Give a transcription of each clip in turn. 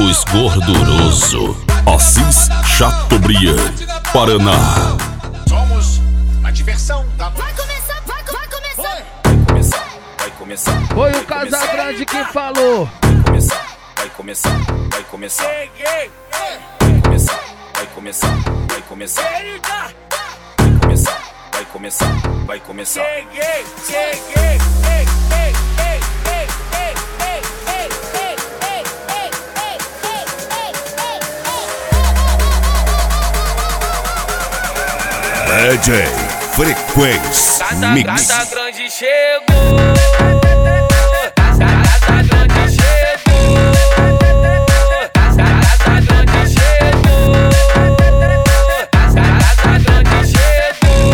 Os Gorduroso, Assis Chateaubriand, Paraná. Somos a diversão da noite. Vai começar, vai começar. Vai começar. Foi o Casagrande que falou. Vai começar, vai começar, vai começar. Vai começar, vai começar, vai começar. Vai começar, vai começar, vai começar. DJ Frequência Mix. Casagrande chegou. Casagrande chegou. Casagrande chegou. Casagrande chegou.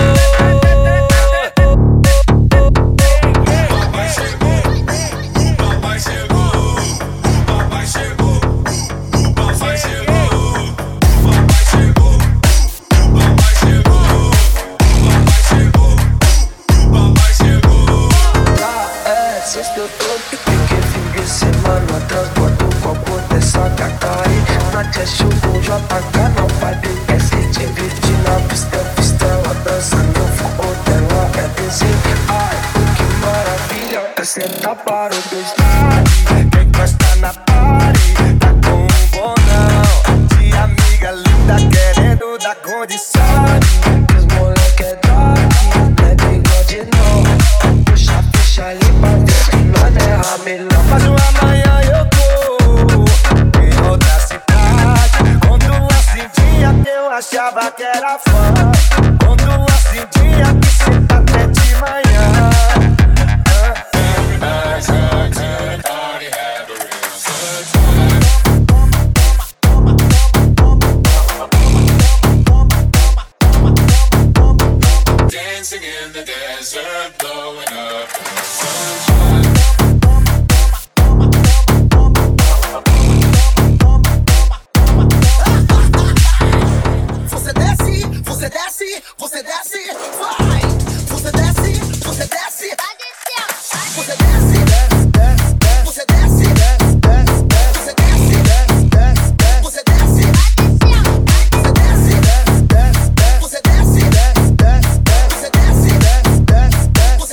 Papai chegou, papai chegou, papai chegou, papai chegou, papai chegou, papai chegou, papai chegou. É sexta eu tô porque fim de semana transbordo o copo dessa cacai. Nath é chuva, JK não pode quer se divertir na pista. Ela dança no forró dela é desenho. Ai, que maravilha, é sentar para o dois lados. Quem gosta na party, tá com um bonão. De amiga linda querendo dar condição. Os moleque é dog, não é bigode não. Puxa, puxa ali pra dentro, nós é ramelão. Mas amanhã eu tô em outra cidade. Conto assim dia que eu achava que era fã. Conto assim dia que cê tá até de manhã. Dancing in the desert, blowing